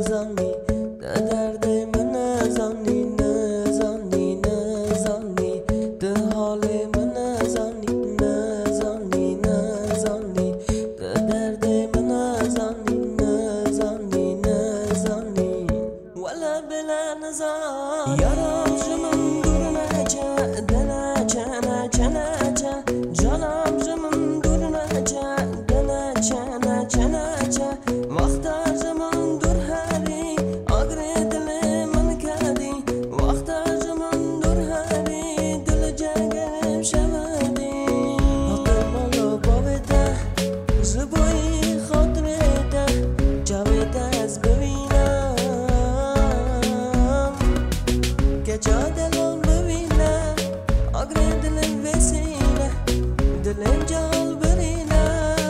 نزانی ده درد من نزانی نزانی نزانی ده حال من نزانی نزانی نزانی ده درد من نزانی نزانی نزانی ولا بلا نزانی یارم جمن دور نجا دنجا نجا نجا جانم جمن دور نجا دنجا نجا نجا وقت زمان دور هری آگره دل من کردی وقت زمان دور هری دل جنگم شودی آتر مالا باویده زبایی خاطره جاویده از ببینم که جا دلم ببینم آگره دلم وسیله دلم جال برینم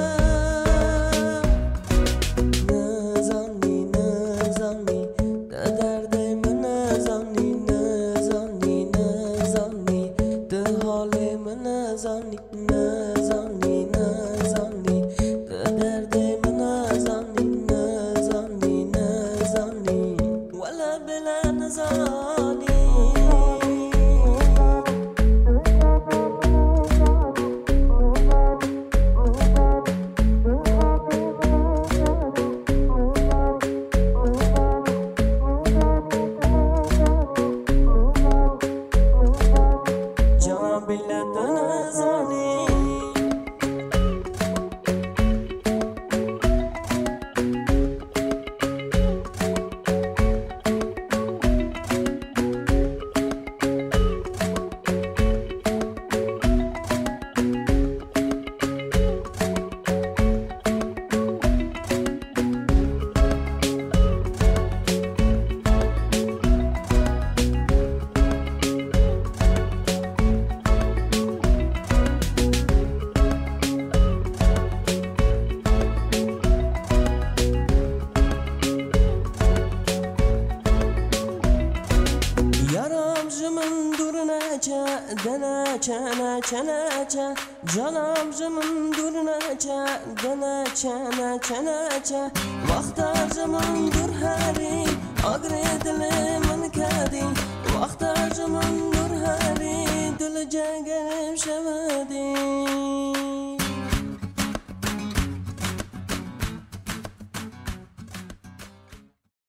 نزانی نزانی ده درد من نزانی نزانی نزانی ده حال من نزانی نزانی نزانی ده درد من نزانی نزانی نزانی ولا بلا نزانی جان بلد نزانی یارم زمن دور نجا دنجا نجا نجا جانم زمن دور نجا دنجا نجا نجا وقت زمان دور هری آگره دل من کردی وقت زمان دور هری دل جنگم شودی